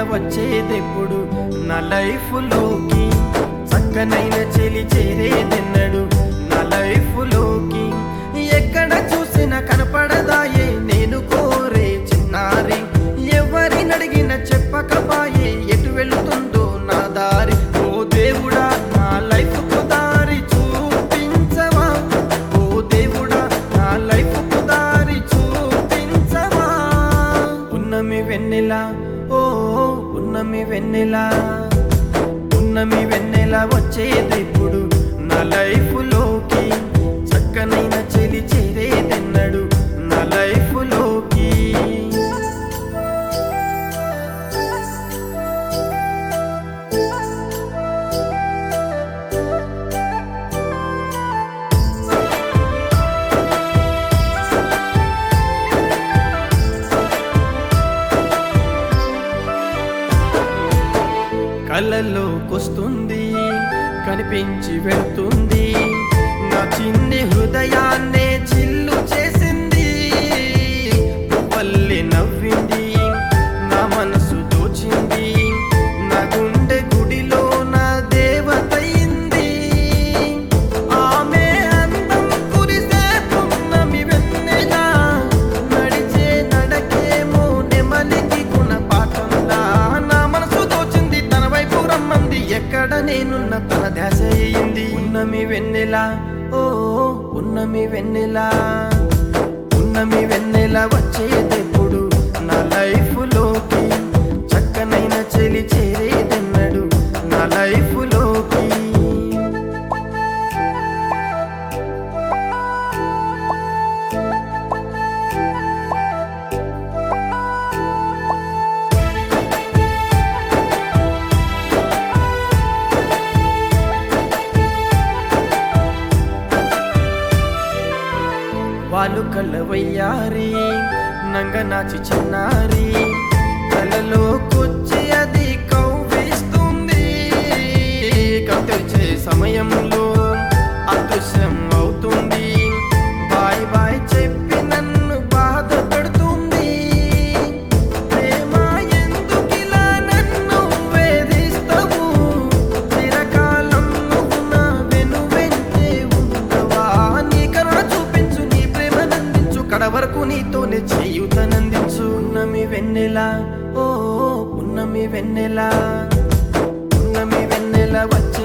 వచ్చేదెప్పుడు నా లైఫ్ లోకి, చక్కనైన చెలి చేరేదెన్నడు నా లైఫ్ లోకి. ఎక్కడ చూసినా కనపడదాయే నేను కోరే చిన్నారి, ఎవరినడిగిన చెప్పకపాయే ఎటు వెళుతుందో నా దారి. ఓ దేవుడా నా లైఫ్ కు దారి చూపించవా, ఓ దేవుడా నా లైఫ్ కు దారి చూపించవా. ఉన్నమి వెన్నెలా, ఓ ఉన్నమి వెన్నెలా, ఉన్నమి వెన్నెలా వచ్చేదెప్పుడు నా లైఫ్ లోకి, చక్కనైన చెలి చేరేదెన్నడు నా లైఫ్ లోకి. కళ్ళలోకొస్తుంది కనిపించి వెళ్తుంది, నా చిన్ని హృదయాన్నే చిల్లు చేసింది. పువ్వల్లే నవ్వింది నా మనసు దోచింది, నా గుండె గుడిలో నా దేవతయింది. ఆమె అందం కురిసే పున్నమి వెన్నెలా, నడిచే నడకేమో నెమలికి గుణపాఠంలా. నా మనసు దోచింది తన వైపు రమ్మంది, ఎక్కడ నేనున్న తన ధ్యాస అయింది. ఉన్నమి వెన్నెలా, ఓ ఉన్నమి వెన్నెలా, ఉన్నమి వెన్నెలా వచ్చేదెప్పుడు నా లైఫ్ లోకి, చక్కనైన చెలి చేరేదెన్నడు నా లైఫ్ లోకి. వాళ్ళు కళ్ళవయ్యారి నంగనాచి చిన్నారి, కళ్ళలోకొచ్చి అది కవ్విస్తుంది. కవ్వించే సమయంలో అదృశ్యం అవుతుంది, బాయ్ బాయ్ చెప్పి నన్ను బాధ పెడుతుంది. ప్రేమ ఎందుకిలా నన్ను వేధిస్తావు, చిరకాలం నువ్వు నా వెనువెంటే ఉండవా. నీ కరుణ చూపించు, నీ ప్రేమ నందించు, కడవరకు నీతోనే చేయుతనందించు. ఉన్నమి వెన్నెలా, ఓ ఉన్నమి వెన్నెలా, ఉన్నమి వెన్నెల వచ్చి